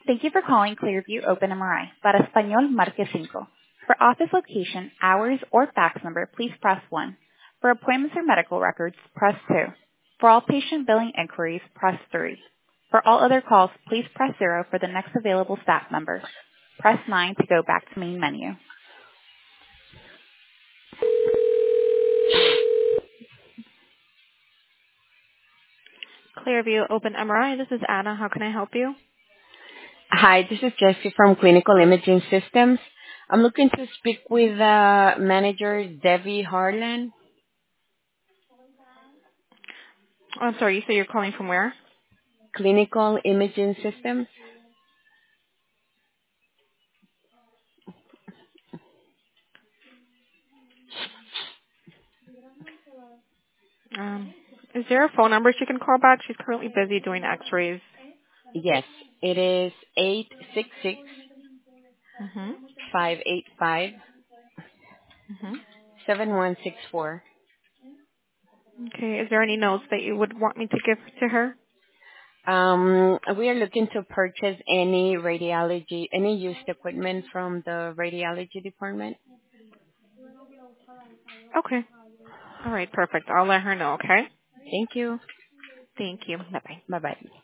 Thank you for calling Clearview Open MRI. Para español, marque cinco. For office location, hours, or fax number, please press 1. For appointments or medical records, press 2. For all patient billing inquiries, press 3. For all other calls, please press 0 for the next available staff member. Press 9 to go back to main menu. Clearview Open MRI, this is Anna. How can I help you? Hi, this is Jessie from Clinical Imaging Systems. I'm looking to speak with manager Debbie Harlan. Oh, I'm sorry, you say you're calling from where? Clinical Imaging Systems. Is there a phone number she can call back? She's currently busy doing x-rays. Yes, it is 866 Mm-hmm. 585 Mm-hmm. 7164. Okay, is there any notes that you would want me to give to her? We are looking to purchase any used equipment from the radiology department. Okay. All right, perfect. I'll let her know, okay? Thank you. Thank you. Bye-bye. Bye-bye.